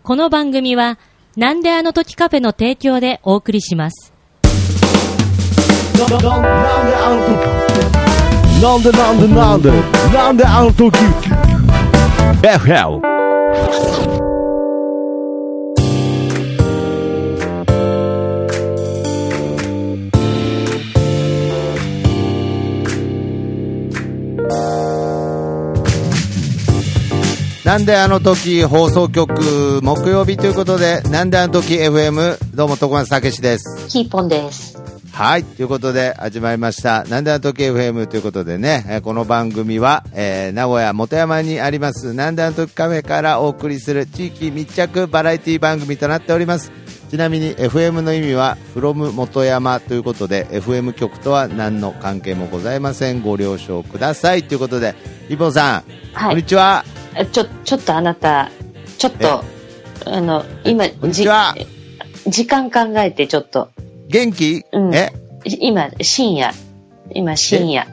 この番組はなんであの時カフェの提供でお送りします。 なんであの時なんであの時 FLなんであの時放送局木曜日ということで、なんであの時 FM、 どうも徳松たけしです。 キーポンです。 はい、ということで始まりましたなんであの時 FM ということでね、この番組は、名古屋元山にありますなんであの時カフェからお送りする地域密着バラエティ番組となっております。ちなみに FM の意味は from 元山ということで FM 局とは何の関係もございません。ご了承くださいということで、リボンさん、はい、こんにちは。 ちょっとあなたちょっと今時間考えてちょっと元気、うん、 今深夜深夜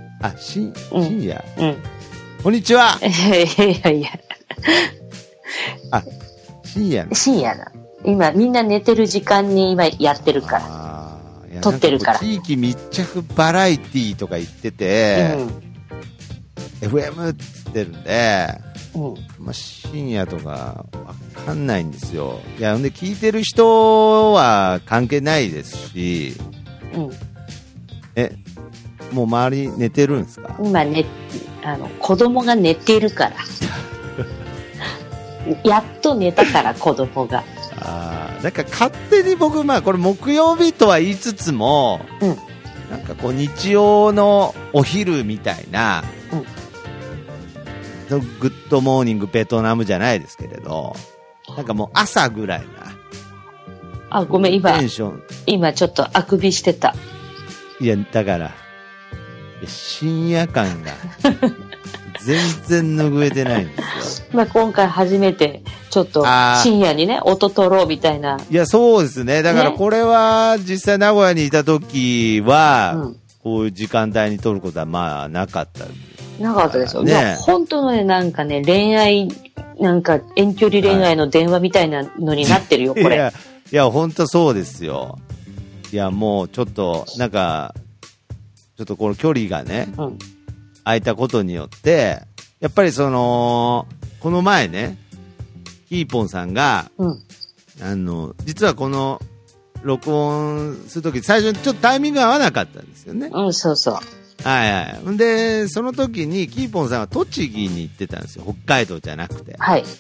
こんにちは。 いや深夜だ。今みんな寝てる時間に今やってるから撮ってるから。 地域密着バラエティとか言ってて、FM って言ってるんで、深夜とかわかんないんですよ。いや、ほんで聞いてる人は関係ないですし、もう周り寝てるんですか？ 今子供が寝てるからやっと寝たから子供が。 なんか勝手に僕、これ木曜日とは言いつつも、なんかこう日曜のお昼みたいな、グッドモーニングベトナムじゃないですけれど、なんかもう朝ぐらいな。 ごめん、今ちょっとあくびしてた。 いや、だから深夜感が全然拭えてないんですよ。今回初めてちょっと深夜にね音取ろうみたいな。 いや、そうですね。だからこれは実際名古屋にいた時は、こういう時間帯に撮ることはなかったんです。 なかったですよ。いや、本当のね、なんかね、恋愛、なんか遠距離恋愛の電話みたいなのになってるよ、これ。 いや、本当そうですよ。いや、もうちょっと、なんか、ちょっとこの距離がね、空いたことによって、やっぱりこの前ね、キーポンさんが、実はこの、録音するとき、最初にちょっとタイミングが合わなかったんですよね。 そうそう。 で、その時にキーポンさんは栃木に行ってたんですよ。北海道じゃなくて。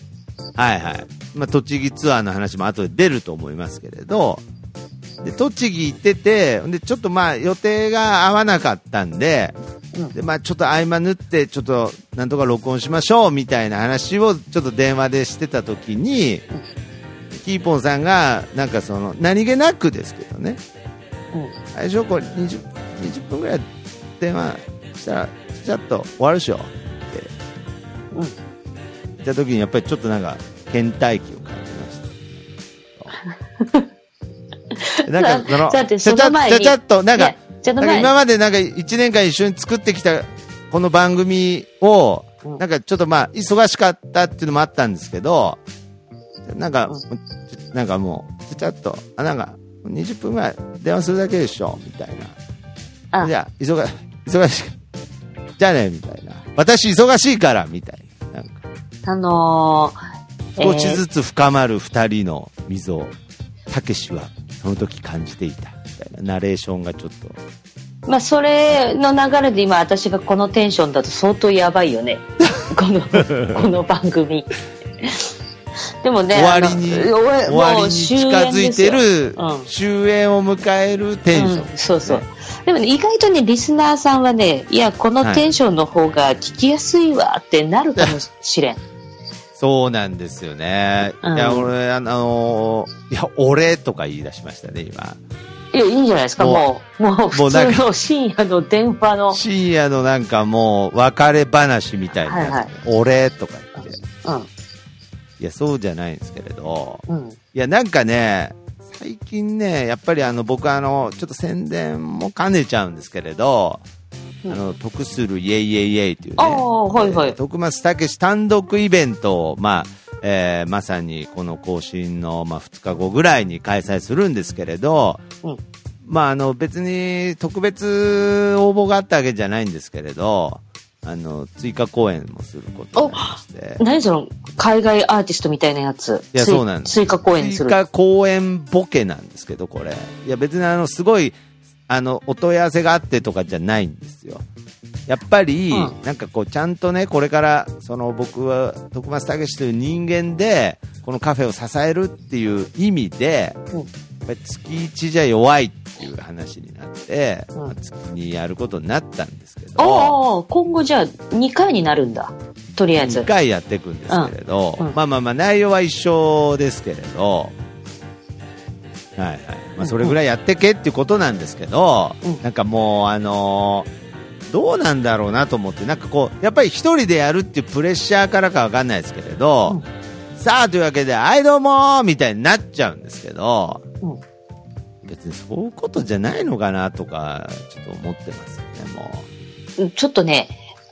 栃木ツアーの話も後で出ると思いますけれど、で、栃木行ってて、で、ちょっと予定が合わなかったんで、で、ちょっと合間縫って、ちょっとなんとか録音しましょうみたいな話をちょっと電話でしてた時に、キーポンさんが、なんか何気なくですけどね、最初これ20分ぐらい電話したらちょっと終わるでしょって言った時に、やっぱりちょっとなんか倦怠期を感じましたなんかだってその前にちょっとなんか今までなんか1年間一緒に作ってきたこの番組を、なんかちょっと忙しかったっていうのもあったんですけど、なんかもうちょっとなんか20分ぐらい電話するだけでしょみたいな。じゃあ忙しいじゃあねみたいな。私忙しいからみたいな。なんか少しずつ深まる二人の溝、たけしはその時感じていたみたいなナレーションがちょっと。 それの流れで今私がこのテンションだと相当やばいよね。この番組。でもね、 終わりに近づいてる、終焉を迎えるテンション、 そうそう。でもね、意外とね、リスナーさんはね、いや、このテンションの方が聞きやすいわってなるかもしれん。 そうなんですよね。いや、俺とか言い出しましたね、今。 いや、いいんじゃないですか、もう普通の深夜の電話の。 深夜のなんかもう、別れ話みたいな。俺とか言って。いや、そうじゃないんですけれど。いや、なんかね、最近ね、やっぱり僕ちょっと宣伝も兼ねちゃうんですけれど、得するイエイイエイイエイというね、徳松たけし単独イベントを、 まさにこの更新の、2日後ぐらいに開催するんですけれど、別に特別応募があったわけじゃないんですけれど、追加公演もすることになりまして。 何その海外アーティストみたいなやつ。 いや、そうなんです。 追加公演する。 追加公演ボケなんですけど、これ。いや、別にすごい、お問い合わせがあってとかじゃないんですよ。やっぱり、なんかこう、ちゃんとね、これから、僕は、徳松武史という人間で、このカフェを支えるっていう意味で、やっぱり月1じゃ弱いっていう話になって、月にやることになったんですけど。 今後じゃあ2回になるんだ。とりあえず。 2回やっていくんですけれど、内容は一緒ですけれど、それぐらいやってけっていうことなんですけど、なんかもうどうなんだろうなと思って、なんかこうやっぱり一人でやるっていうプレッシャーからかわかんないですけれど、さあというわけではいどうもーみたいになっちゃうんですけど、別にそういうことじゃないのかなとかちょっと思ってますよね。もうちょっとね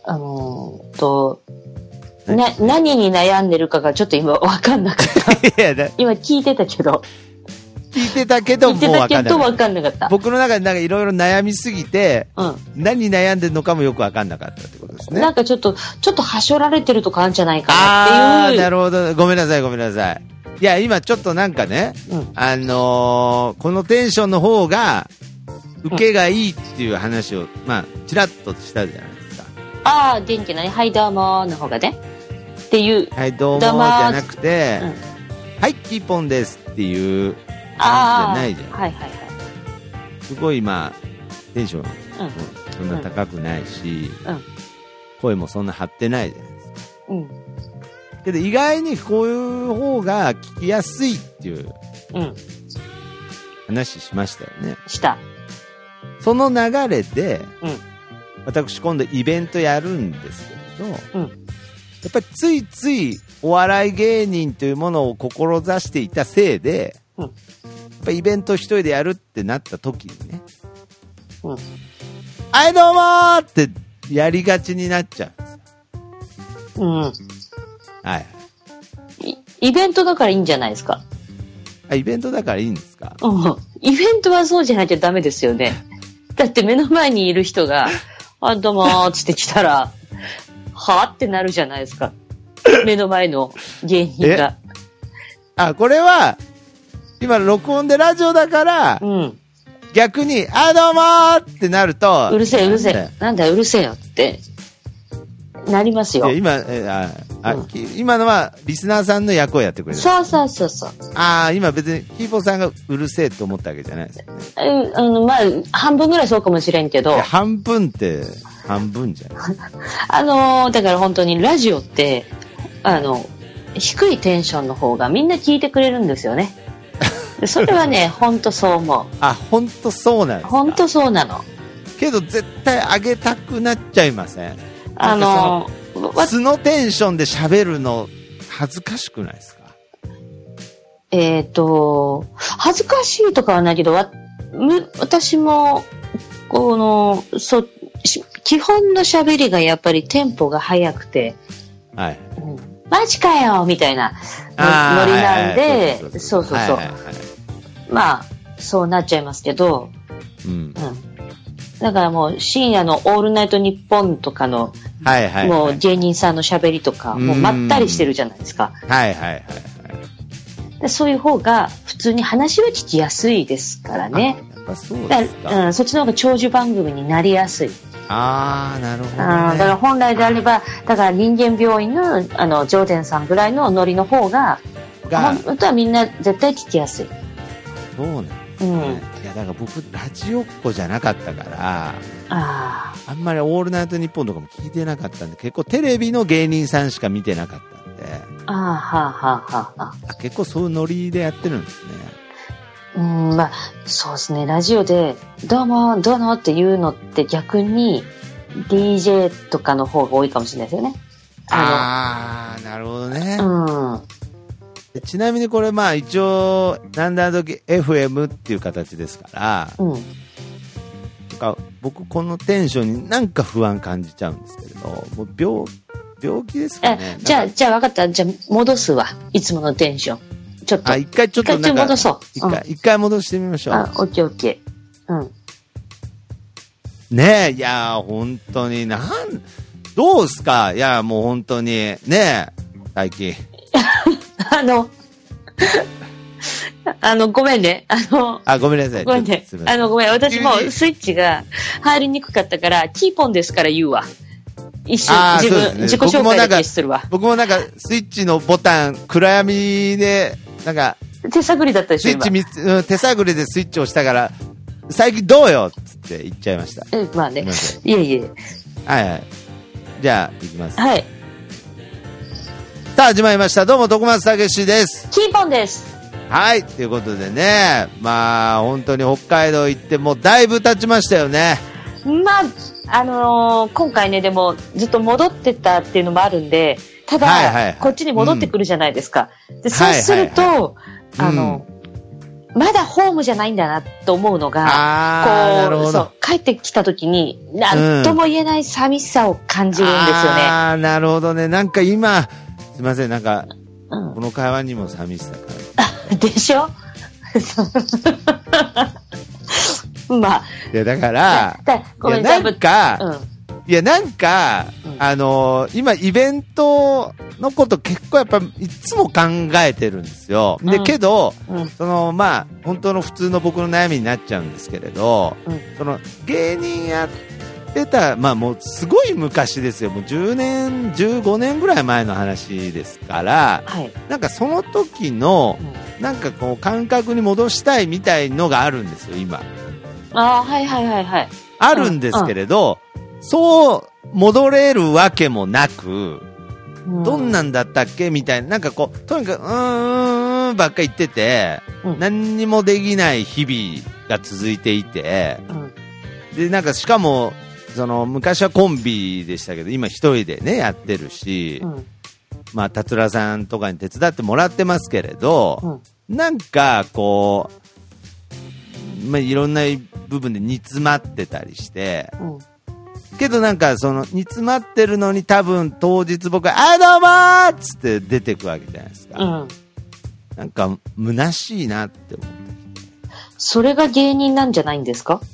何に悩んでるかがちょっと今わかんなかった今聞いてたけどもう分かんなかった。 僕の中でなんかいろいろ悩みすぎて、何に悩んでるのかもよく分かんなかったってことですね。 なんかちょっとはしょられてるとかあるんじゃないかなっていう。 なるほど。ごめんなさい。いや、今ちょっとなんかね、このテンションの方が、受けがいいっていう話を、ちらっとしたじゃないですか。 元気なね、はいどうもの方がね。っていう。 はいどうもじゃなくて、はい、キーポンですっていう、じゃないじゃない。すごいテンションそんな高くないし、声もそんな張ってないじゃないですか。けど意外にこういう方が聞きやすいっていう話しましたよね。 した。 その流れで、私今度イベントやるんですけれど、やっぱりついついお笑い芸人というものを志していたせいで、やっぱイベント一人でやるってなった時にね、はいどうもーってやりがちになっちゃうんですよ。 イベントだからいいんじゃないですか。 イベントだからいいんですか。 イベントはそうじゃないとダメですよね。だって目の前にいる人がどうもーつって来たらはってなるじゃないですか。目の前の芸人が。 これは今録音でラジオだから、逆にどうもーってなると、 うるせえなんだうるせえよってなりますよ。 今のはリスナーさんの役をやってくれる。 そう。 今別にキーポーさんがうるせえと思ったわけじゃないですよね。 半分ぐらいそうかもしれんけど。 半分って半分じゃない。 だから本当にラジオって低いテンションの方がみんな聞いてくれるんですよね。それはね、本当そう思う。 本当そうなんですか。 本当そうなの。 けど絶対上げたくなっちゃいません？素のテンションで喋るの恥ずかしくないですか？ 恥ずかしいとかはないけど、私も基本の喋りがやっぱりテンポが速くて、マジかよみたいなノリなんで、そう。そうなっちゃいますけど、だからもう深夜のオールナイトニッポンとかの、もう芸人さんの喋りとか、もうまったりしてるじゃないですか。でそういう方が普通に話は聞きやすいですからね。そっちの方が長寿番組になりやすい。 なるほど、ね。だから本来であれば、だから人間病院の上田さんぐらいのノリの方が本当はみんな絶対聞きやすい。 そうなんですね。いやだから僕ラジオっ子じゃなかったから、あんまりオールナイトニッポンとかも聞いてなかったんで、結構テレビの芸人さんしか見てなかったんで、結構そういうノリでやってるんですね。 そうですね。ラジオでどうもっていうのって逆に DJ とかの方が多いかもしれないですよね。 なるほどね。ちなみにこれ一応なんだ時 FM っていう形ですから、僕このテンションになんか不安感じちゃうんですけれど、もう病気ですかね。 じゃあ分かった。じゃあ戻すわ。いつものテンション。ちょっと。 一回ちょっとなんか。 戻そう。 一回戻してみましょう。 オッケーオッケー。うん。 ねえ、いやー、本当にどうすか？いや、もう本当に、ねえ、最近。 ごめんね。 ごめんなさい。 ごめんね。ごめん。私もスイッチが入りにくかったから、キーポンですから言うわ。一瞬、自己紹介だけするわ。 僕もなんか、スイッチのボタン、暗闇で、なんか、 手探りだったでしょ、 手探りでスイッチを押したから、最近どうよつって言っちゃいました。 まあね。いえいえ。 はいはい。じゃあ、行きます。 はい。 さあ、始まりました。どうも、徳松たけしです。 キーポンです。 はい。ということでね、まあ、本当に北海道行ってもうだいぶ経ちましたよね。 まあ、今回ね、でも、ずっと戻ってたっていうのもあるんで、ただ、こっちに戻ってくるじゃないですか。で、そうすると、まだホームじゃないんだなと思うのが、帰ってきた時に、なんとも言えない寂しさを感じるんですよね。 なるほどね。なんか今、すいません、なんか、この会話にも寂しさから。 でしょまあ。 いや、だから、今イベントのこと結構やっぱいつも考えてるんですよ。で、けど、まあ、本当の普通の僕の悩みになっちゃうんですけれど、芸人やってた、まあもうすごい昔ですよ。もう10年、15年ぐらい前の話ですから、なんかその時の、なんかこう感覚に戻したいみたいのがあるんですよ、今。 はいはいはいはい。 あるんですけれど、そう戻れるわけもなく、どんなんだったっけみたいな、なんかこう、とにかく、ばっか言ってて、何にもできない日々が続いていて、で、なんかしかも、昔はコンビでしたけど、今一人でね、やってるし、まあ、達郎さんとかに手伝ってもらってますけれど、なんか、こう、まあ、いろんな部分で煮詰まってたりして、けどなんか煮詰まってるのに多分当日僕がどうもーっつって出てくわけじゃないですか。なんか虚しいなって思って。 それが芸人なんじゃないんですか？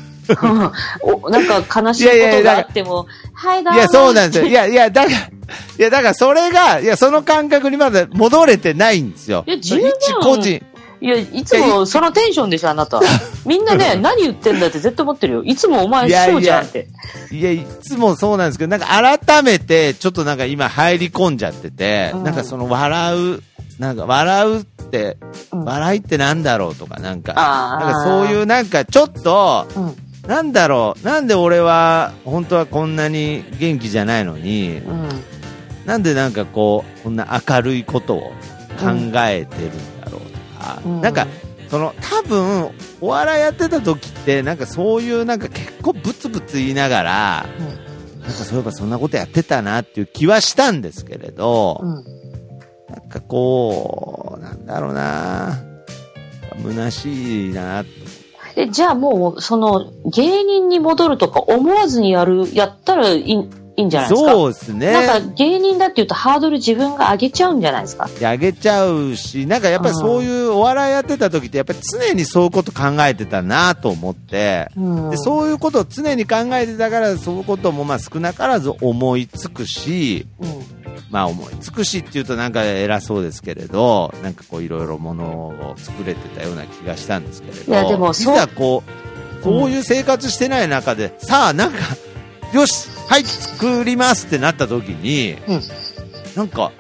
なんか悲しいことがあっても、はいどうも。 いや、そうなんですよ。だからそれが、その感覚にまだ戻れてないんですよ。 十分。一個人。いや、いつもそのテンションでしょ、あなた。みんなね、何言ってんだって絶対思ってるよ。いつもお前そうじゃんって。 いつもそうなんですけど、なんか改めて、ちょっとなんか今入り込んじゃってて、なんか笑うって、笑いってなんだろうとか、なんかそういうなんかちょっと、なんだろう、なんで俺は、本当はこんなに元気じゃないのに、なんでなんかこんな明るいことを考えてるんだろうとか、なんか、多分、お笑いやってた時って、なんかそういうなんか結構ブツブツ言いながら、なんかそういえばそんなことやってたなっていう気はしたんですけれど、なんかこう、なんだろうな、虚しいなって。 じゃあもう、芸人に戻るとか思わずにやったらいいんじゃないですか？ そうですね。 なんか芸人だって言うとハードル自分が上げちゃうんじゃないですか？ 上げちゃうし、なんかやっぱりそういうお笑いやってた時ってやっぱり常にそういうこと考えてたなと思って、でそういうことを常に考えてたから、そういうこともまあ少なからず思いつくし、まあ思いつくしっていうとなんか偉そうですけれど、なんかこういろいろものを作れてたような気がしたんですけれど、 いやでもいざこういう生活してない中で、さあなんか、よしはい作りますってなった時に、なんか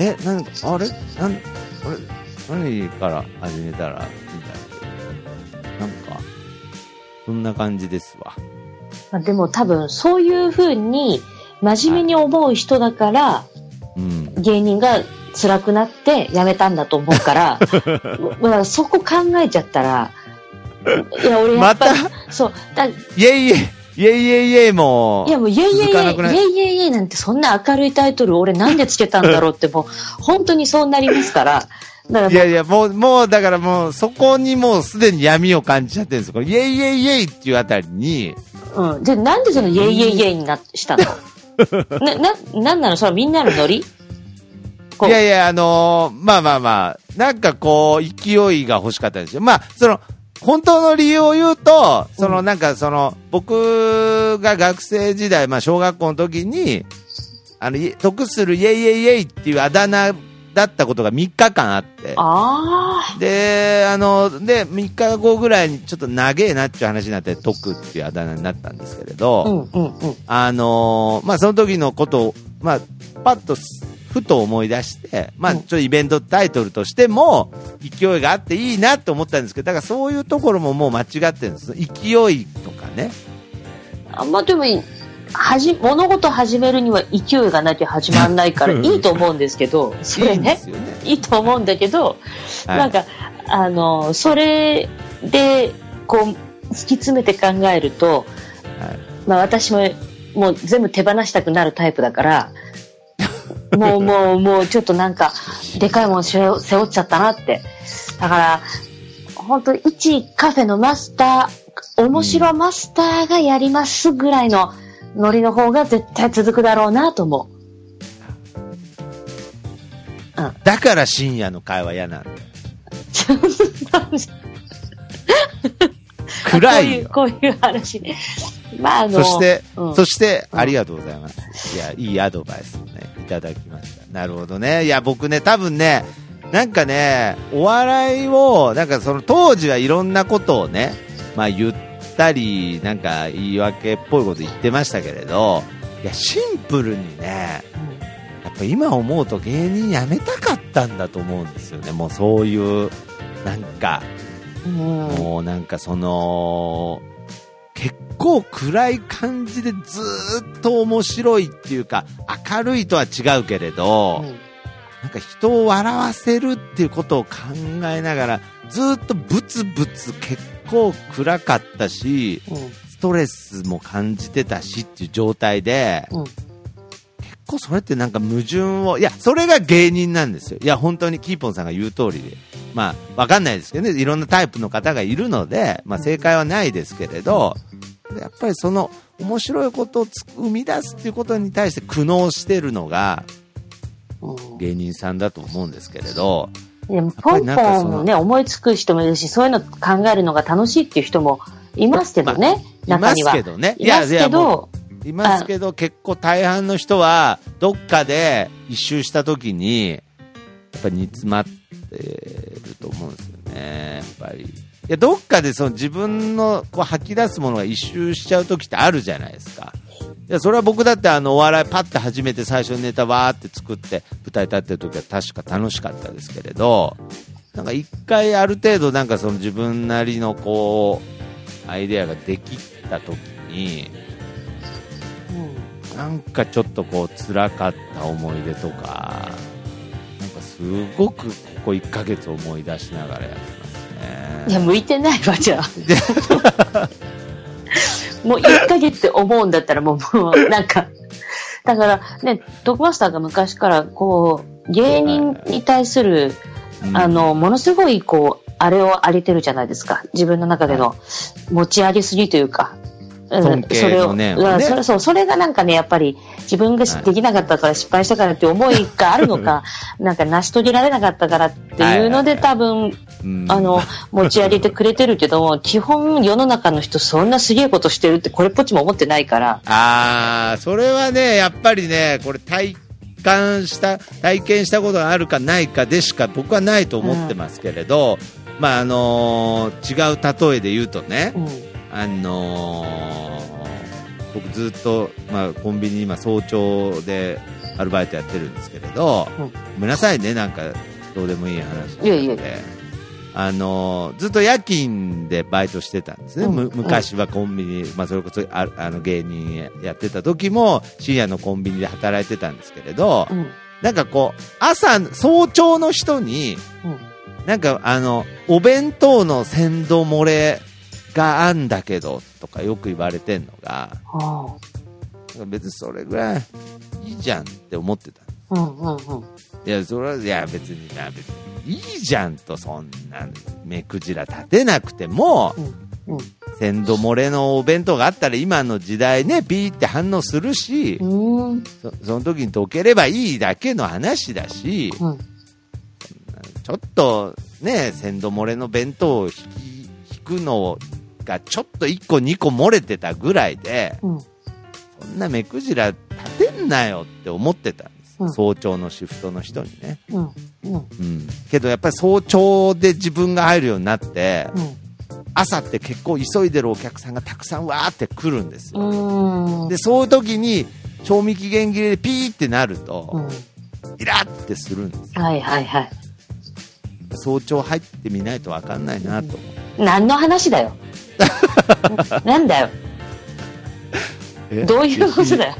何から始めたらいいんだろう、なんかそんな感じですわ。 でも多分そういう風に真面目に思う人だから、芸人が辛くなって辞めたんだと思うからそこ考えちゃったら、いや俺やっぱり、そうイエイもう、 いやもうイエイなんてそんな明るいタイトル俺なんでつけたんだろうってもう本当にそうなりますから。 いやもうだからもうそこにもうすでに闇を感じちゃってるんですよ。イエイっていうあたりに。 でなんでそのイエイにしたの？ なんなのそれみんなのノリ？ いやいや、まあ、なんかこう、勢いが欲しかったんですよ。まあ、本当の理由を言うと、なんか僕が学生時代、まあ、小学校の時に、得するイェイイェイイェイっていうあだ名だったことが3日間あって。で、3日後ぐらいにちょっと長えなっていう話になって、得っていうあだ名になったんですけれど、まあ、その時のことを、まあ、パッと、ふと思い出して、まあ、ちょっとイベントタイトルとしても、勢いがあっていいなって思ったんですけど、だからそういうところももう間違ってるんです。勢いとかね。 まあ、でも物事始めるには勢いがなきゃ始まらないからいいと思うんですけど、それね、いいと思うんだけど、なんか、それで、こう、突き詰めて考えると、まあ私ももう全部手放したくなるタイプだから、もうちょっとなんか、でかいもん背負っちゃったなって。だから、本当一カフェのマスター、面白マスターがやりますぐらいのノリの方が絶対続くだろうなと思う。 だから深夜の会話嫌なんだよ。暗いよ。 こういう話ね。まあそして、ありがとうございます。いや、いいアドバイスをね、いただきました。なるほどね。いや、僕ね、多分ね、なんかね、お笑いを、なんか当時はいろんなことをね、まあ言ったり、なんか言い訳っぽいこと言ってましたけれど、いや、シンプルにね、やっぱ今思うと芸人辞めたかったんだと思うんですよね。もうそういう、なんか、もうなんか結構暗い感じでずーっと面白いっていうか、明るいとは違うけれど、なんか人を笑わせるっていうことを考えながら、ずーっとブツブツ結構暗かったし、ストレスも感じてたしっていう状態で、結構それってなんか矛盾を、いや、それが芸人なんですよ。いや、本当にキーポンさんが言う通りで。まあ、わかんないですけどね、いろんなタイプの方がいるので、まあ正解はないですけれど、やっぱり面白いことを生み出すっていうことに対して苦悩してるのが、芸人さんだと思うんですけれど。 でもポンポンね、思いつく人もいるし、そういうの考えるのが楽しいっていう人もいますけどね、中には。いますけどね。 いますけど、結構大半の人は、どっかで一周したときに、やっぱり煮詰まってると思うんですよね、やっぱり。いや、どっかで自分の吐き出すものが一周しちゃうときってあるじゃないですか。いや、それは僕だってお笑いパッて始めて最初にネタわーって作って舞台立ってるときは確か楽しかったですけれど、なんか一回ある程度なんか自分なりのアイデアができたときに、なんかちょっと辛かった思い出とか、なんかすごくここ1ヶ月思い出しながらやってますね。 いや、向いてないわ、じゃあ。もう1ヶ月って思うんだったらもうなんか、だからね、トークマスターが昔から芸人に対する、ものすごいあれを上げてるじゃないですか。自分の中での持ち上げすぎというか。 尊敬の念をね。 それがなんかね、やっぱり自分ができなかったから失敗したからって思いがあるのか、なんか成し遂げられなかったからっていうので多分、持ち上げてくれてるけども、基本世の中の人そんなすげえことしてるってこれっぽっちも思ってないから。 それはね、やっぱりね、これ体験したことがあるかないかでしか僕はないと思ってますけれど、まあ違う例えで言うとね、僕ずっと、コンビニ今早朝でアルバイトやってるんですけれど、ごめんなさいね、なんかどうでもいい話で、ずっと夜勤でバイトしてたんですね。昔はコンビニ、それこそ芸人やってた時も深夜のコンビニで働いてたんですけれど、なんか早朝の人に、なんかお弁当の鮮度漏れがあんだけどとかよく言われてんのが、別にそれぐらいいいじゃんって思ってた。いや、それは、別にいいじゃんと、そんな目くじら立てなくても、 鮮度漏れのお弁当があったら今の時代ね、ピーって反応するし、その時に溶ければいいだけの話だし、ちょっとね、鮮度漏れの弁当を引くのがちょっと1個2個漏れてたぐらいで、そんな目くじら立てんなよって思ってたんです。早朝のシフトの人にね。けどやっぱり早朝で自分が入るようになって、朝って結構急いでるお客さんがたくさんわーって来るんですよ。で、そういう時に賞味期限切れでピーってなると、イラッってするんですよ。早朝入ってみないと分かんないなと思う。 何の話だよ。なんだよ。どういうことだよ。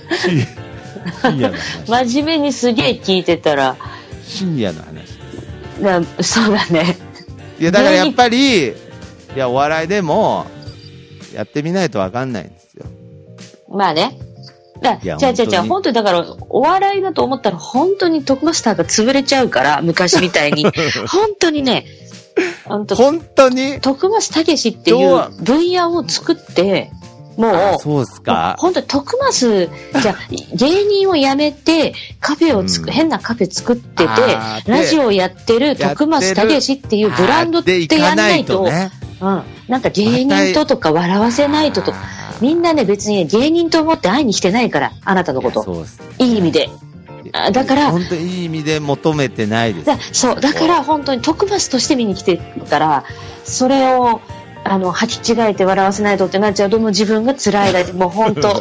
真面目にすげえ聞いてたら。 深夜の話。 そうだね。 いや、だからやっぱり、いや、お笑いでも、やってみないと分かんないんですよ。 まあね。本当にだから、お笑いだと思ったら本当に徳マスターが潰れちゃうから、昔みたいに。本当にね、 本当に徳増たけしっていう分野を作って、もう、 そうですか。 本当に徳増、じゃ芸人を辞めて、カフェを変なカフェ作ってて、ラジオをやってる徳増たけしっていうブランドってやんないと、なんか芸人とか笑わせないとと、みんなね別に芸人と思って会いに来てないから、あなたのこと。いい意味で。だから本当にいい意味で求めてないです。 そうだから本当に徳増として見に来てるから、それを履き違えて笑わせないとってなっちゃうと、もう自分が辛いだけ。もう本当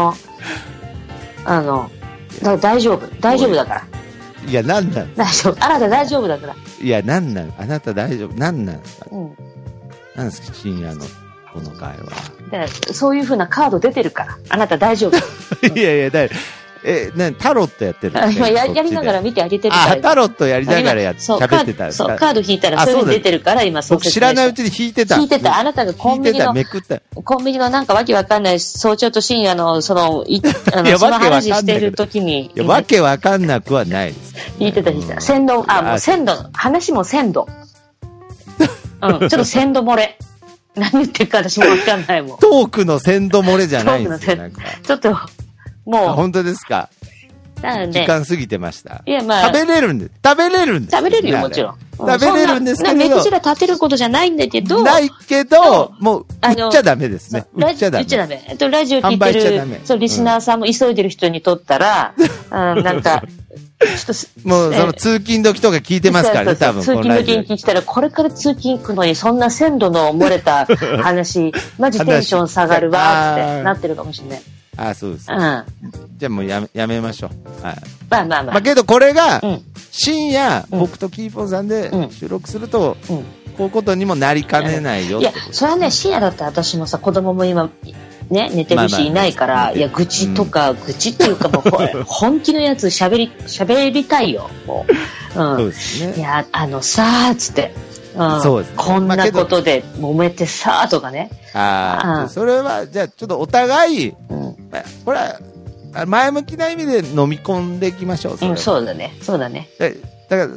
大丈夫だから。 いや、なんなん大丈夫、あなた大丈夫だから。 いや、なんなんあなた大丈夫、なんなんですか、なんですか深夜のこの会話。 だからそういう風なカード出てるから、あなた大丈夫。 いやいや、タロットやってるんですか？ やりながら見てあげてるから。 タロットやりながら喋ってたんですか？ そう、カード引いたらそれ出てるから、今そう。僕知らないうちに引いてた。 あなたがコンビニのなんかわけわかんない早朝と深夜のその話してる時に。 いや、わけわかんなくはないです。 引いてた。もう鮮度、話も鮮度。ちょっと鮮度漏れ。何言ってるか私もわかんないもん。 トークの鮮度漏れじゃないんですよ。 ちょっと、もう。 本当ですか？時間過ぎてました。 いや、まあ。 食べれるんです。食べれるよ、 もちろん。 食べれるんですけど。 目くじら立てることじゃないんだけど。 ないけど、もう、売っちゃダメですね。売っちゃダメ。 ラジオ聞いてる、そう、リスナーさんも急いでる人にとったら、なんか、ちょっと、 もう、その通勤時とか聞いてますからね、多分。 通勤時に聞いたら、これから通勤行くのに、そんな鮮度の漏れた話、マジテンション下がるわ、ってなってるかもしれない。 そうです。じゃあもうやめましょう。はい。 まあ。 けどこれが、深夜、僕とキーポンさんで収録すると、こういうことにもなりかねないよ。 いや、それはね、深夜だったら私もさ、子供も今、ね、寝てるしいないから、いや、愚痴っていうかもう、本気のやつ喋りたいよ、もう。 そうですね。 いや、さーつって。そうですね。こんなことで揉めてさーとかね。 それは、じゃあちょっとお互い、これは、前向きな意味で飲み込んでいきましょう。 そうだね。 だから、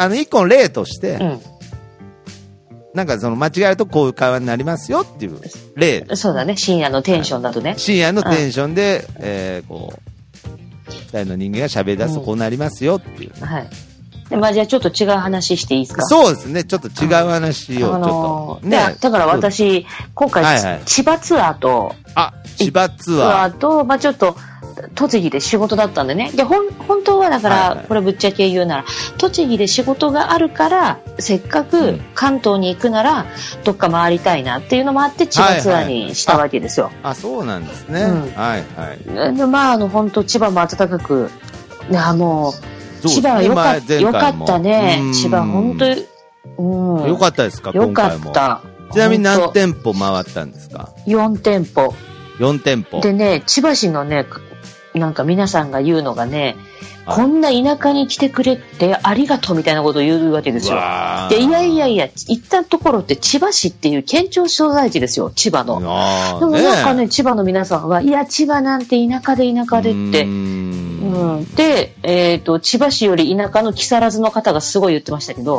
一個の例として、なんかその間違えるとこういう会話になりますよっていう例。 そうだね。深夜のテンションだとね。 深夜のテンションで、こう、二人の人間が喋り出すとこうなりますよっていう。 はい。じゃあちょっと違う話していいですか？ そうですね。ちょっと違う話をちょっと。 だから私、今回、千葉ツアーと、 千葉ツアーと、ちょっと、栃木で仕事だったんでね。で、本当はだから、これぶっちゃけ言うなら、栃木で仕事があるから、せっかく関東に行くなら、どっか回りたいなっていうのもあって、千葉ツアーにしたわけですよ。 そうなんですね。はいはい。 で、本当千葉も暖かく、もう、千葉はよかったね。千葉、本当よかったですか？ よかった。 ちなみに何店舗回ったんですか ？4店舗。 4店舗。 でね、千葉市のね、なんか皆さんが言うのがね、こんな田舎に来てくれてありがとうみたいなことを言うわけですよ。で、いや、行ったところって千葉市っていう県庁所在地ですよ、千葉の。でもなんかね、千葉の皆さんは、いや、千葉なんて田舎でって。で、千葉市より田舎の木更津の方がすごい言ってましたけど、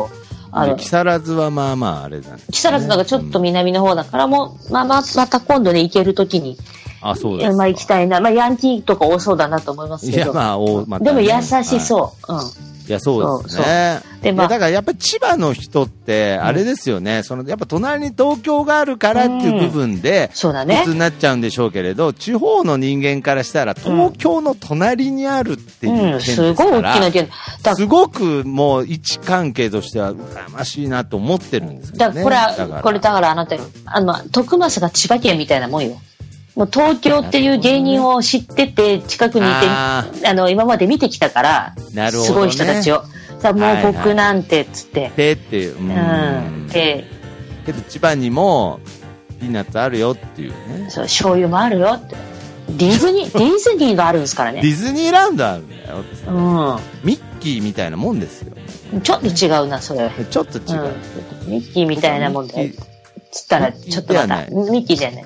木更津はまあまああれだね。 木更津なんかちょっと南の方だから、もう、また今度ね、行けるときに。 そうです。 行きたいな。ヤンキーとか多そうだなと思いますけど。 いや、またね、 でも優しそう。 いや、そうですね。で、だからやっぱり千葉の人って、あれですよね、やっぱ隣に東京があるからっていう部分で、 そうだね。 普通になっちゃうんでしょうけれど、地方の人間からしたら、東京の隣にあるっていう県ですから、 すごい大きな県。 すごくもう位置関係としては羨ましいなと思ってるんですけどね。 これだからあなた、徳増が千葉県みたいなもんよ。もう東京っていう芸人を知ってて、近くにいて、今まで見てきたから、 なるほどね、 すごい人たちを。もう僕なんて、つって。 っていう。けど千葉にも、ピーナッツあるよっていうね。 そう、醤油もあるよって。ディズニーがあるんですからね。 ディズニーランドあるんだよ。ミッキーみたいなもんですよ。 ちょっと違うな、それ。 ちょっと違う。 ミッキーみたいなもんで。つったら、ちょっとまた、ミッキーじゃない。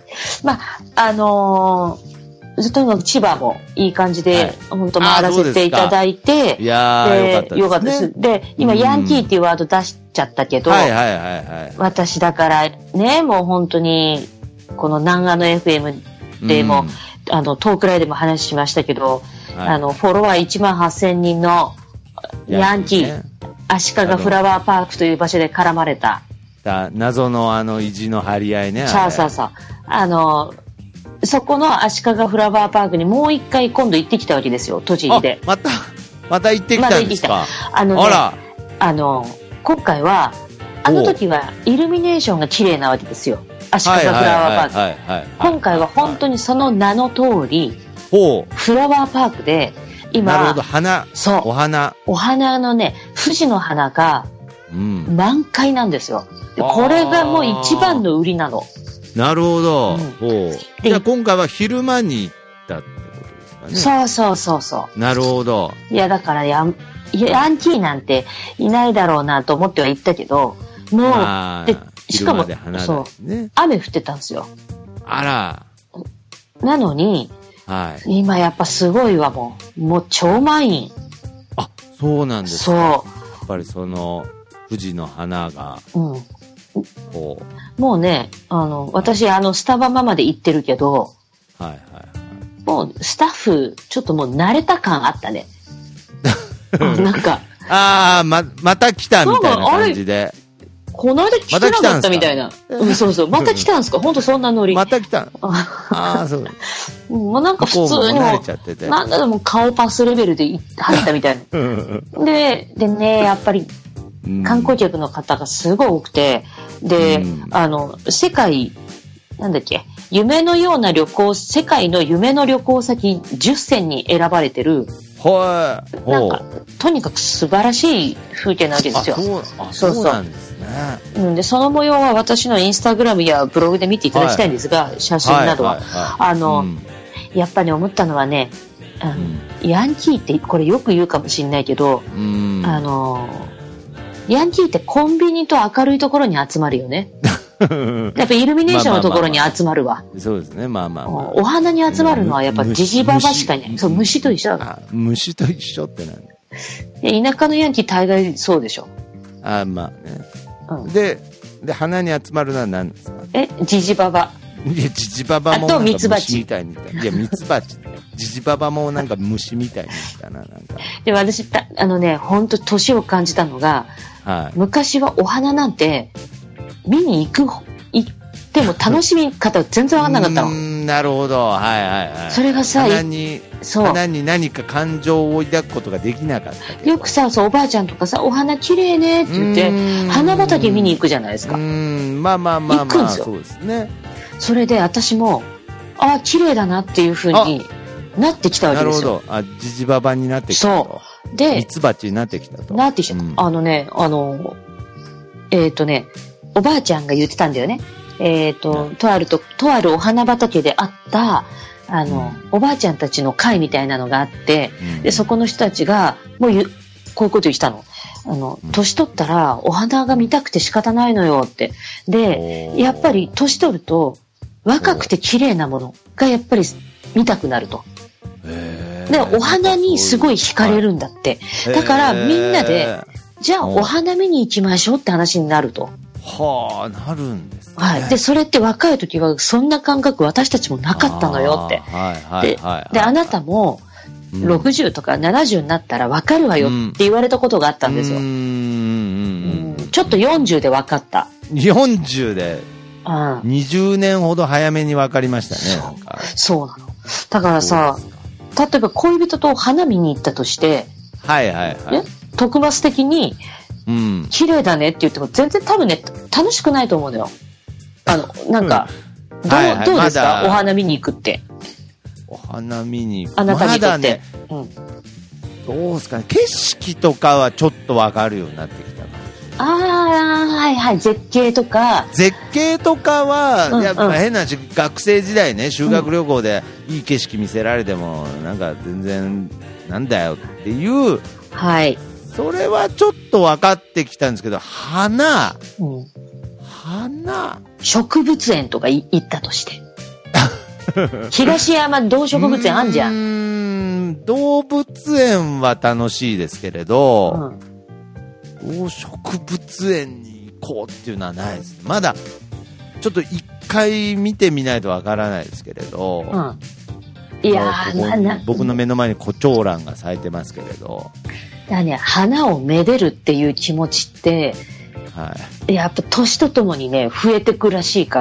ずっと千葉もいい感じで、本当回らせていただいて、 いやー、 よかったです。で、今、ヤンキーっていうワード出しちゃったけど、私だからね、もう本当に、この南アの FM でも、トークライでも話しましたけど、フォロワー18,000人のヤンキー、足利フラワーパークという場所で絡まれた。 謎の意地の張り合いね。 そう。そこの足利フラワーパークにもう一回今度行ってきたわけですよ、栃木で。 また行ってきたんですか。 今回は、時はイルミネーションが綺麗なわけですよ。足利フラワーパーク。今回は本当にその名の通り、フラワーパークで、今、 なるほど、花。そう。 お花のね、富士の花が、満開なんですよ。これがもう一番の売りなの。 なるほど。じゃあ今回は昼間に行ったってことですかね。 そう。 なるほど。 いや、だからヤンキーなんていないだろうなと思っては行ったけど、もう、で、しかも、雨降ってたんですよ。 あら。 なのに、今やっぱすごいわ、もう超満員。 あ、そうなんですか。やっぱり富士の花が、 もうね、私、スタバママで行ってるけど、もう、スタッフ、ちょっともう慣れた感あったね。なんか。 また来たみたいな感じで。 この間来てなかったみたいな。そう。また来たんすか？ほんとそんなノリ。 また来た。そう。 もうなんか普通になんだろう、もう顔パスレベルで入ったみたいな。でね、やっぱり、観光客の方がすごい多くて、で、世界、なんだっけ、世界の夢の旅行先10選に選ばれてる、なんか、とにかく素晴らしい風景なわけですよ。 そうなんですね。 で、その模様は私のインスタグラムやブログで見ていただきたいんですが、写真などは。やっぱり思ったのはね、ヤンキーってこれよく言うかもしれないけど、ヤンキーってコンビニと明るいところに集まるよね。やっぱイルミネーションのところに集まるわ。 そうですね、 お花に集まるのはやっぱジジババしかいない。そう、虫と一緒だから。 虫と一緒って何？田舎のヤンキー大概そうでしょ。 まあね。で、花に集まるのは何ですか？ ジジババ。 いや、ジジババもなんか虫みたいに。いや、ミツバチ。ジジババもなんか虫みたいに言ったな、なんか。 でも私、ほんと年を感じたのが、昔はお花なんて、見に行っても楽しみ方全然わかんなかったの。 なるほど。 それがさ、 花に何か感情を抱くことができなかった。 よくさ、おばあちゃんとかさ、お花綺麗ねって言って、花畑見に行くじゃないですか。 まあ、行くんですよ。そうですね。 それで私も、綺麗だなっていう風になってきたわけですよ。 なるほど。ジジババになってきたと。そう。で、ミツバチになってきたと。 なってきた。おばあちゃんが言ってたんだよね。とあるお花畑であった、おばあちゃんたちの会みたいなのがあって、で、そこの人たちが、こういうこと言ったの。年取ったらお花が見たくて仕方ないのよって。で、やっぱり年取ると、若くて綺麗なものがやっぱり見たくなると。で、お花にすごい惹かれるんだって。だからみんなで、 じゃあお花見に行きましょうって話になると。 はあ、なるんですね。 はい。で、それって若い時はそんな感覚私たちもなかったのよって。で、あなたも60とか70になったら分かるわよって言われたことがあったんですよ。ちょっと40で分かった。 40で20年ほど早めに分かりましたね。 そうなの。だからさ、例えば恋人と花見に行ったとして、特マス的に、綺麗だねって言っても全然多分ね、楽しくないと思うのよ。なんか、どうですか、お花見に行くって。 お花見に行く。 あなたにとって。 どうですかね。景色とかはちょっとわかるようになってきたかもしれない。 はいはい。絶景とか。 絶景とかは、やっぱ変な話、学生時代ね、修学旅行でいい景色見せられても、なんか全然、なんだよっていう。 はい。 それはちょっと分かってきたんですけど、花、 植物園とか行ったとして。東山動植物園あんじゃん。 動物園は楽しいですけれど、動植物園に行こうっていうのはないです。まだ、ちょっと一回見てみないと分からないですけれど、 いや僕の目の前にコチョウランが咲いてますけれど、 だからね、花をめでるっていう気持ちって、やっぱ年とともにね、増えてくらしいから、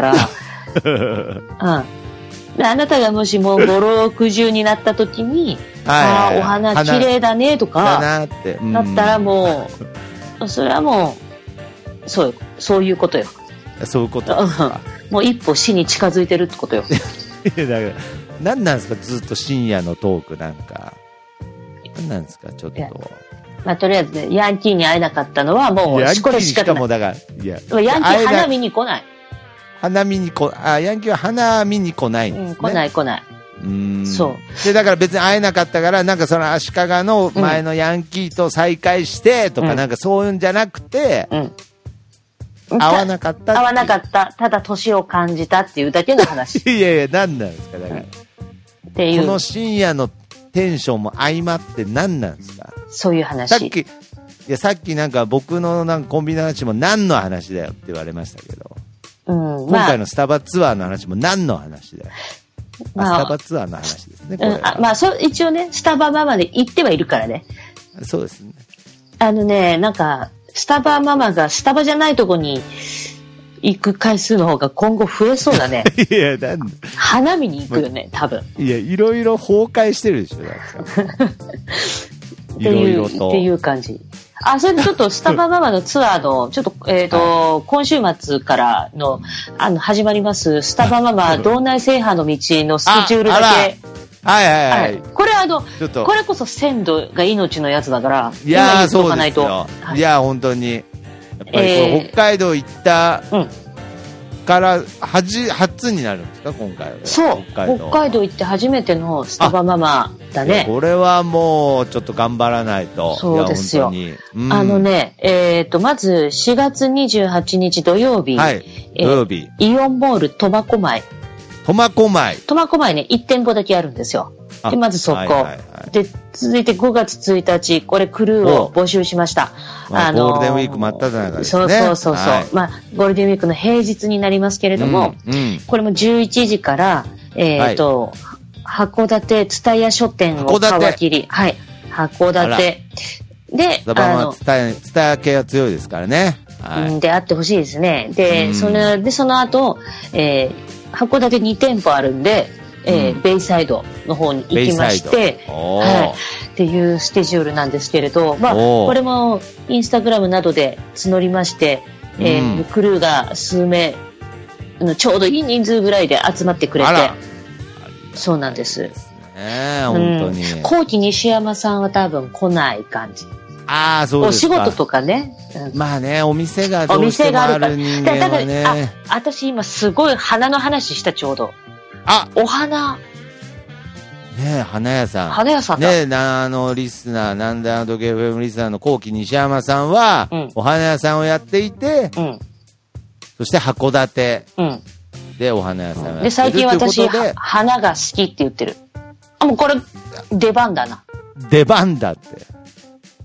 あなたがもしもう5、60になった時に、お花綺麗だねとか、だったらもう、それはもう、そういうことよ。 そういうことですか。 もう一歩死に近づいてるってことよ。 だから何なんですか、ずっと深夜のトークなんか。何なんですか、ちょっと。 まあ、とりあえずね、ヤンキーに会えなかったのはもう、これしかもだから、ヤンキー花見に来ない。 ヤンキーは花見に来ないんですね。 来ない。そう。 で、だから別に会えなかったから、なんかその足利の前のヤンキーと再会してとか、なんかそういうんじゃなくて、会わなかった。 ただ年を感じたっていうだけの話。 いやいや、何なんですか、だから。っていう。この深夜のテンションも相まって何なんですか。 そういう話。 さっきなんか僕のなんかコンビニの話も何の話だよって言われましたけど、今回のスタバツアーの話も何の話だよ。スタバツアーの話ですね、これは。 一応ね、スタバママで行ってはいるからね。 そうですね。 なんか、スタバママがスタバじゃないとこに行く回数の方が今後増えそうだね。 いや、なんで花見に行くよね、多分。 いや、いろいろ崩壊してるでしょ、なんか。いろいろと。 っていう感じ。それでちょっとスタバママのツアーの、ちょっと、今週末からの、始まります、スタバママ道内制覇の道のスケジュールだけ。これこれこそ鮮度が命のやつだから、 いや、今言っとかないと。いや、本当に。やっぱり北海道行ったから初になるんですか、今回は。 そう、北海道行って初めてのスタバママだね。 これはもうちょっと頑張らないと。 そうですよ。まず4月28日土曜日。土曜日。イオンモール苫小牧。 苫小牧ね、1店舗だけあるんですよ。で、まずそこ。で、続いて5月1日、これクルーを募集しました。 ゴールデンウィーク真っ只中ですね。 そう。まあ、ゴールデンウィークの平日になりますけれども、これも11時から、函館蔦屋書店を皮切り。はい。函館。で、 蔦屋系は強いですからね。 で、あってほしいですね。で、その後、函館2店舗あるんで、ベイサイドの方に行きまして、っていうスケジュールなんですけれど、まあ、これもインスタグラムなどで募りまして、クルーが数名、ちょうどいい人数ぐらいで集まってくれて、そうなんです。 本当に。 後期西山さんは多分来ない感じ。 そうですか。 お仕事とかね。 まあね、お店がどうしてもある人間はね。 私今すごい花の話した、ちょうど。お花。 ね、花屋さん。 花屋さんだ。 ね、リスナー、なんで時計 FM リスナーの後期西山さんは、お花屋さんをやっていて、そして函館でお花屋さんをやっている。 で、最近私、花が好きって言ってる。もうこれ、出番だな。 出番だって。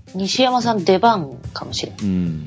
西山さん出番かもしれん。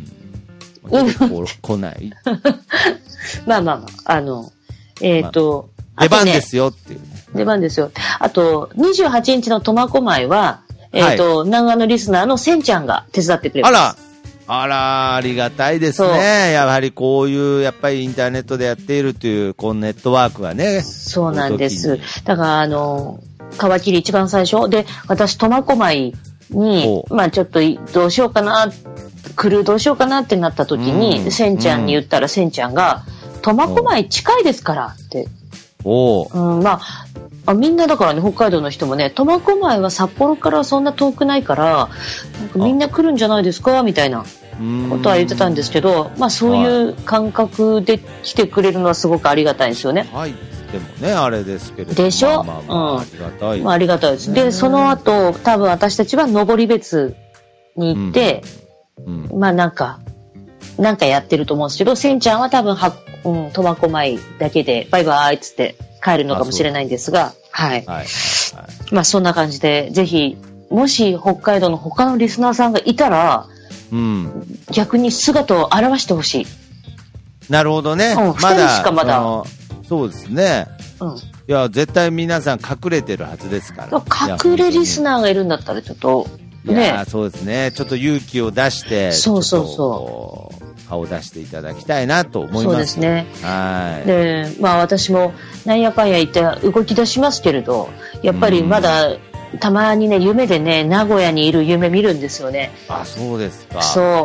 来ない。 まあまあまあ、出番ですよっていう、ね。 出番ですよ。あと、28日の苫小牧は、長野リスナーのせんちゃんが手伝ってくれます。 あら、ありがたいですね。やはりこういう、やっぱりインターネットでやっているという、このネットワークがね。 そうなんです。だから、皮切り一番最初で、私、苫小牧に、まあちょっとどうしようかな、どうしようかなってなった時に、せんちゃんに言ったら、せんちゃんが、苫小牧近いですからって。まあ、みんなだからね、北海道の人もね、苫小牧は札幌からそんな遠くないから、なんかみんな来るんじゃないですかみたいなことは言ってたんですけど、まあそういう感覚で来てくれるのはすごくありがたいですよね。 はい。でもね、あれですけれども。 でしょ？ ありがたい。 まあありがたいです。で、その後、多分私たちは登別に行って、まあなんかやってると思うんですけど、せんちゃんは多分苫小牧だけでバイバイっつって帰るのかもしれないんですが、はい。まあそんな感じで、ぜひ、もし北海道の他のリスナーさんがいたら、逆に姿を現してほしい。 なるほどね。 2人しかまだ。 そうですね。いや、絶対皆さん隠れてるはずですから。 隠れリスナーがいるんだったらちょっと、ね。いや、 そうですね。ちょっと勇気を出して、顔を出していただきたいなと思います。 そうですね。 はい。 で、まあ私もなんやかんや言って動き出しますけれど、やっぱりまだたまにね、夢でね、名古屋にいる夢見るんですよね。 あ、そうですか。 そう。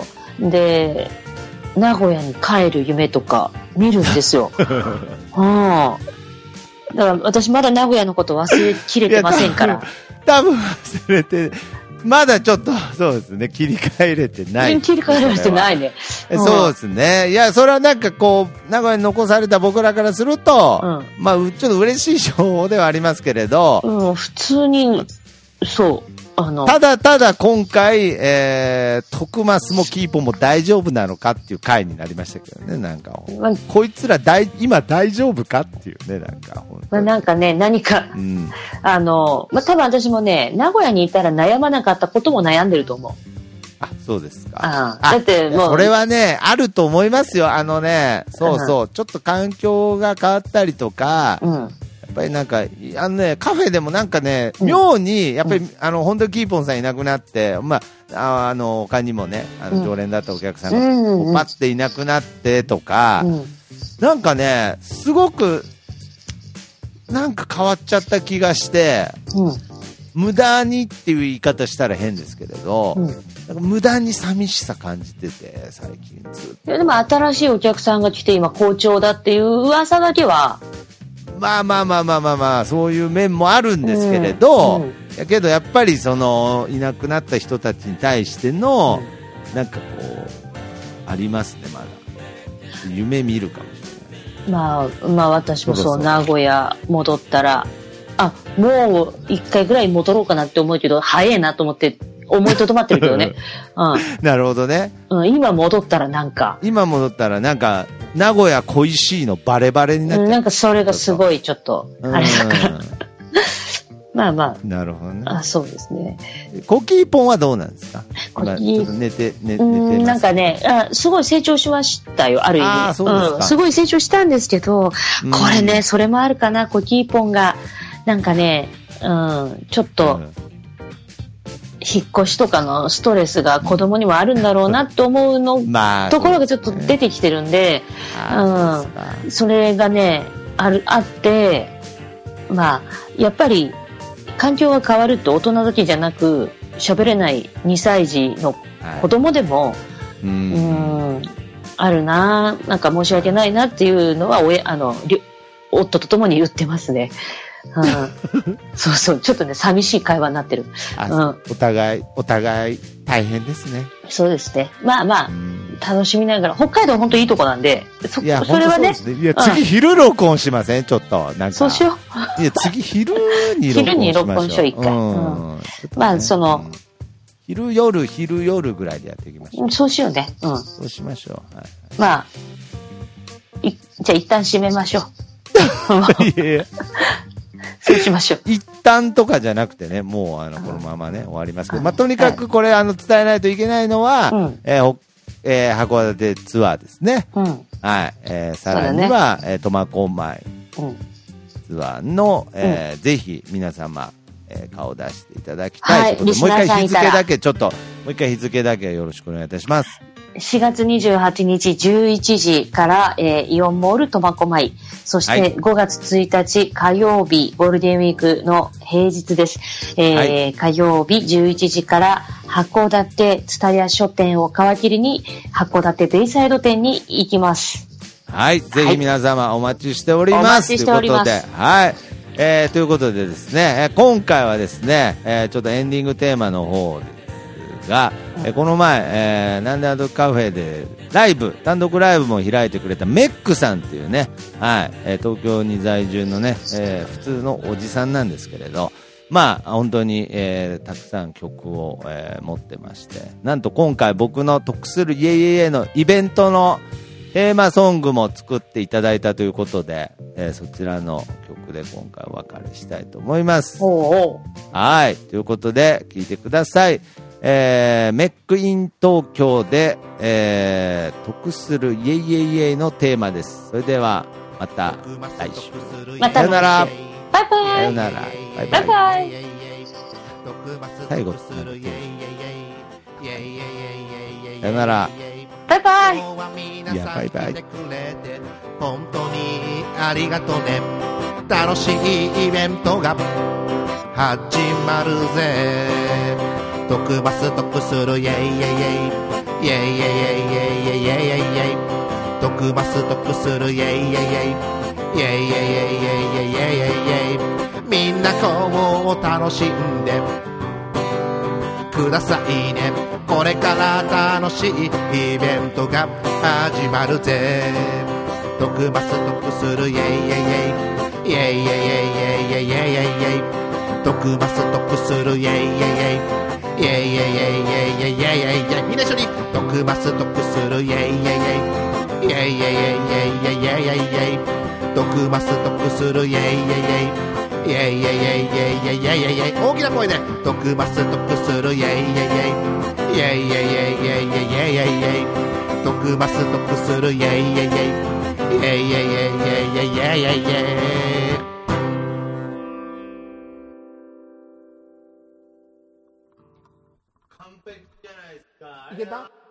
で、名古屋に帰る夢とか見るんですよ。だから私まだ名古屋のこと忘れきれてませんから。 多分忘れて、まだちょっと、そうですね、切り替えれてない。 切り替えれてないね。 そうですね。いや、それはなんかこう、名古屋に残された僕らからすると、まあ、ちょっと嬉しい情報ではありますけれど、 普通に、そう。 ただ今回、徳増もキーポンも大丈夫なのかっていう回になりましたけどね、なんか。こいつら今大丈夫かっていうね、なんか。 なんかね、何か、まあ、多分私もね、名古屋にいたら悩まなかったことも悩んでると思う。 あ、そうですか。 だってもう。 それはね、あると思いますよ。そうそう、ちょっと環境が変わったりとか、やっぱりなんか、カフェでもなんかね、妙に、やっぱり、本当にキーポンさんいなくなって、まあ、他にもね、常連だったお客さんが、パッていなくなってとか、なんかね、すごく、なんか変わっちゃった気がして、無駄にっていう言い方したら変ですけれど、なんか無駄に寂しさ感じてて、最近ずっと。 でも新しいお客さんが来て今好調だっていう噂だけは、 まあ、そういう面もあるんですけれど、やけどやっぱりその、いなくなった人たちに対しての、なんかこう、ありますね、まだ。夢見るかもしれない。 まあ私もそう、名古屋戻ったら、もう一回ぐらい戻ろうかなって思うけど、早いなと思って思いとどまってるけどね。 なるほどね。 今戻ったらなんか、 名古屋恋しいのバレバレになって、 なんかそれがすごいちょっと、あれだから。まあ。 なるほどね。 そうですね。 コキーポンはどうなんですか？今ちょっと寝てます。 なんかね、すごい成長しましたよ、ある意味。 そうですか。 すごい成長したんですけど、これね、それもあるかな、コキーポンが、なんかね、ちょっと、引っ越しとかのストレスが子供にもあるんだろうなと思うの、ところがちょっと出てきてるんで、それがね、あって、まあ、やっぱり、環境が変わると大人だけじゃなく、喋れない2歳児の子供でも、あるな、なんか申し訳ないなっていうのは、夫と共に言ってますね。そう、ちょっとね、寂しい会話になってる。 お互い大変ですね。 そうですね。まあ、楽しみながら、北海道本当いいとこなんで、それはね。 いや、次昼録音しません？ちょっと、なんか。 そうしよう。いや、次昼に録音しましょう。昼に録音しよう、一回。 まあ、 昼夜ぐらいでやっていきましょう。 そうしようね。 そうしましょう。 まあ、じゃあ一旦締めましょう。 いやすそうしましょう。 一旦とかじゃなくてね、もうこのままね、終わりますけど、まあ、とにかくこれ伝えないといけないのは、函館ツアーですね。はい。さらには、苫小牧ツアーの、ぜひ皆様、顔を出していただきたいということで、もう一回日付だけ、ちょっと、もう一回日付だけよろしくお願いいたします。 4月28日11時から、イオンモール苫小牧。そして5月1日火曜日、ゴールデンウィークの平日です。火曜日11時から函館蔦屋書店を皮切りに函館ベイサイド店に行きます。 はい。ぜひ皆様お待ちしております。お待ちしております。 ということで、はい。ということでですね、今回はですね、ちょっとエンディングテーマの方ですが、この前、なんでカフェで単独ライブも開いてくれたメックさんっていうね、はい、東京に在住のね、普通のおじさんなんですけれど、まあ、本当に、たくさん曲を、持ってまして、なんと今回僕の得するイエイエイのイベントのテーマソングも作っていただいたということで、そちらの曲で今回お別れしたいと思います。はい。ということで、聴いてください。メックイン東京で、得するイエイエイエイのテーマです。それでは、また来週。さよなら。 バイバイ。 さよなら。バイバイ。 バイバイ。 最後、さよなら。 バイバイ。 いや、バイバイ。 本当にありがとうね。楽しいイベントが始まるぜ。得ます得するイェイイェイイェイイェイイェイイェイイェイイェイイェイイェイ得ます得するイェイイェイイェイイェイイェイイェイイェイイェイイェイイェイイェイみんなこう楽しんでくださいね。これから楽しいイベントが始まるぜ。得ます得するイェイイェイイェイイェイイェイイェイイェイイェイイェイイェイイェイイェイイェイ得ます得するイェイイェイイェイイェイイェイイェイイェイイェイイェイイェイイェイイェイみんな一緒に得ます得するイェイイェイイェイイェイイェイイェイイェイイェイイェイイェイイェイ得ます得するイェイイェイイェイイェイイェイイェイイェイイェイイェイイェイイェイイェイ大きな声で得ます得するイェイイェイイェイイェイイェイイェイイェイイェイイェイイェイイェイ得ます得するイェイイェイイェイイェイイェイイェイイェイイェイイェイイェイイェイイェイイェイイェイイェイ完璧じゃないですか。いけた？